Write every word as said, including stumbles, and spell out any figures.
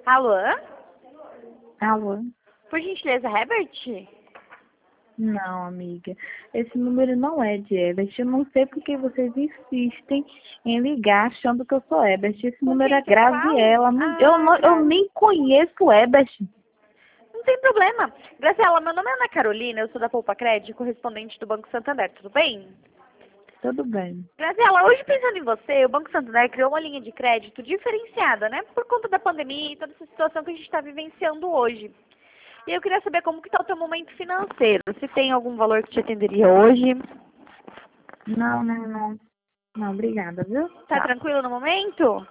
Alô? Alô? Por gentileza, Herbert? Não, amiga. Esse número não é de Ebert. Eu não sei porque vocês insistem em ligar achando que eu sou Ebert. Esse Com número quem é que eu Graziella. falo? Não- Eu, Ah, não, eu Grazi. nem conheço Ebert. Não tem problema. Graziela, meu nome é Ana Carolina, eu sou da Poupa Crédito, correspondente do Banco Santander, tudo bem? Tudo bem. Graziela, hoje pensando em você, o Banco Santander criou uma linha de crédito diferenciada, né? Por conta da pandemia e toda essa situação que a gente está vivenciando hoje. E eu queria saber como que está o teu momento financeiro. Se tem algum valor que te atenderia hoje. Não, não, não. Não, obrigada, viu? Tá Tchau. tranquilo no momento?